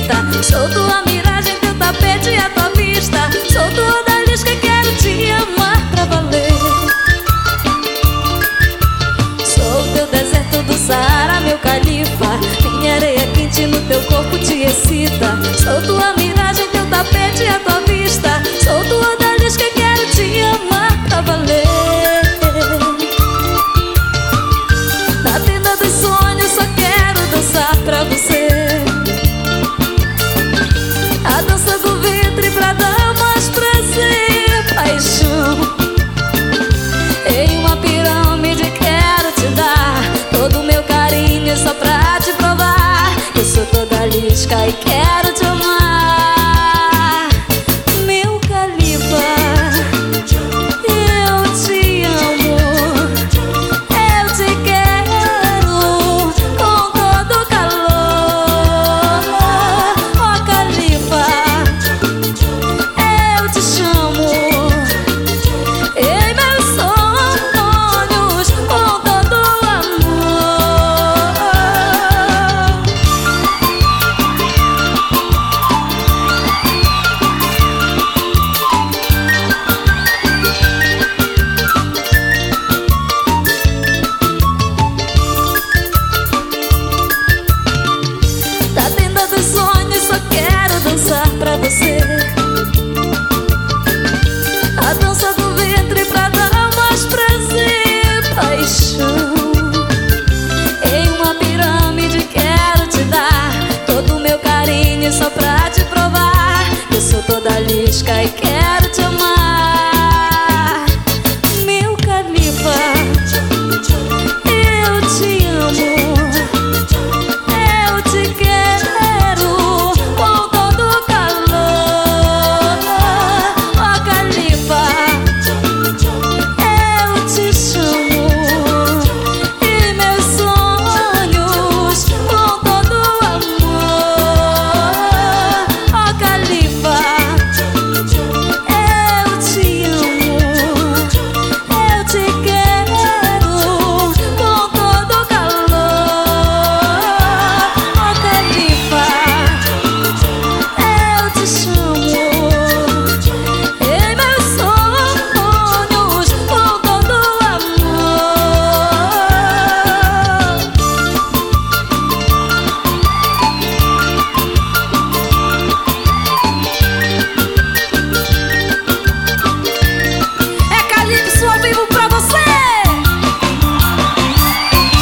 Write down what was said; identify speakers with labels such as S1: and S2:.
S1: excita. Sou tua miragem, teu tapete e a tua vista. Sou tua odalisca e quero te amar pra valer. Sou o teu deserto do Saara, meu califa. Minha areia quente no teu corpo te excita. Sou tua miragem, teu tapete e a tua vista. Sou tua odalisca e quero te amar pra valer. Na tenda dos sonhos só quero dançar pra você. A dança do ventre pra dar mais prazer, paixão. Em uma pirâmide quero te dar todo o meu carinho só pra te provar. Eu sou toda lisca e quero te amar. Meu califa, eu te amo. Eu te quero com todo calor. Ó califa, eu te chamo em meus sonhos com todo amor. Da tenda dos sonhos só quero dançar pra você. A dança do ventre pra dar mais prazer, paixão. Em uma pirâmide quero te dar todo o meu carinho só pra te provar. Eu sou toda lisca e quero te